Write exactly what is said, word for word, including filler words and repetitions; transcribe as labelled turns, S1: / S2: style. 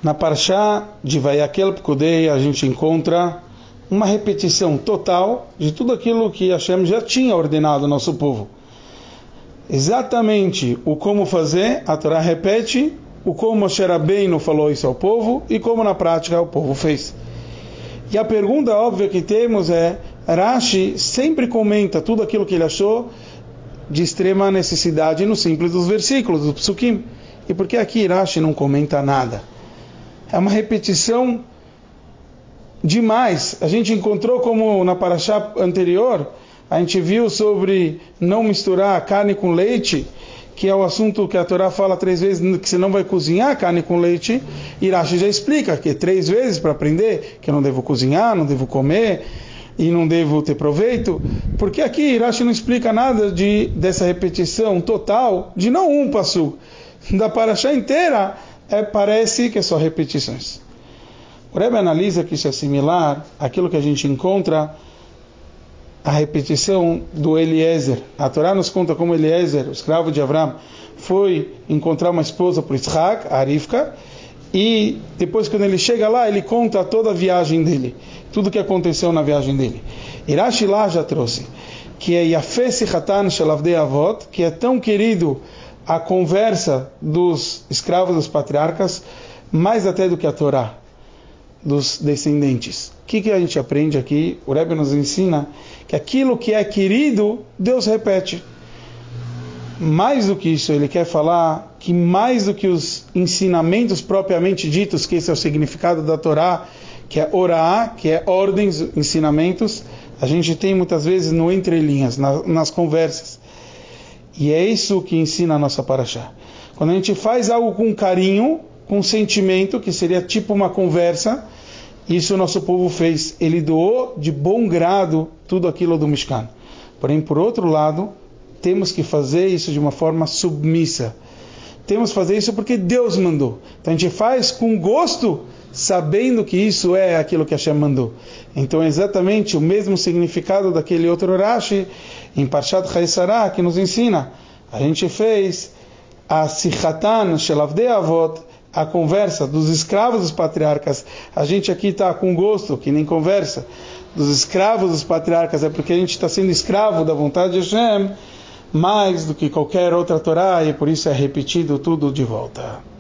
S1: Na Parashá de Vayakel Pkudei a gente encontra uma repetição total de tudo aquilo que Hashem já tinha ordenado ao nosso povo. Exatamente o como fazer, a Torá repete o como Moshe Rabbeinu falou isso ao povo e como na prática o povo fez. E a pergunta óbvia que temos é, Rashi sempre comenta tudo aquilo que ele achou de extrema necessidade no simples dos versículos, do Psukim. E por que aqui Rashi não comenta nada? É uma repetição demais. A gente encontrou como na Parashá anterior, a gente viu sobre não misturar carne com leite, que é o assunto que a Torá fala três vezes, que você não vai cozinhar carne com leite, e Rashi já explica que três vezes para aprender que eu não devo cozinhar, não devo comer e não devo ter proveito. Porque aqui Rashi não explica nada de, dessa repetição total de não um passu, da Parashá inteira. É, parece que é só repetições. O Rebbe analisa que isso é similar àquilo que a gente encontra a repetição do Eliezer. A Torá nos conta como Eliezer, o escravo de Avraham, foi encontrar uma esposa para Yitzhak, a Rivka, e depois quando ele chega lá, ele conta toda a viagem dele, tudo o que aconteceu na viagem dele. Rashi lá já trouxe que é Yafeh Sichatan Shel Avdei Avot, que é tão querido a conversa dos escravos dos patriarcas, mais até do que a Torá dos descendentes. O que, que a gente aprende aqui? O Rebbe nos ensina que aquilo que é querido, Deus repete. Mais do que isso, ele quer falar que mais do que os ensinamentos propriamente ditos, que esse é o significado da Torá, que é orá, que é ordens, ensinamentos, a gente tem muitas vezes no entrelinhas, na, nas conversas. E é isso que ensina a nossa Parashá. Quando a gente faz algo com carinho, com sentimento, que seria tipo uma conversa, isso o nosso povo fez. Ele doou de bom grado tudo aquilo do Mishkan. Porém, por outro lado, temos que fazer isso de uma forma submissa. Temos que fazer isso porque Deus mandou. Então a gente faz com gosto, sabendo que isso é aquilo que Hashem mandou. Então é exatamente o mesmo significado daquele outro Rashi em Parshat Chaisará, que nos ensina. A gente fez a Sichatan Shel Avdei Avot, a conversa dos escravos dos patriarcas. A gente aqui está com gosto, que nem conversa dos escravos dos patriarcas, é porque a gente está sendo escravo da vontade de Hashem, mais do que qualquer outra Torá, e por isso é repetido tudo de volta.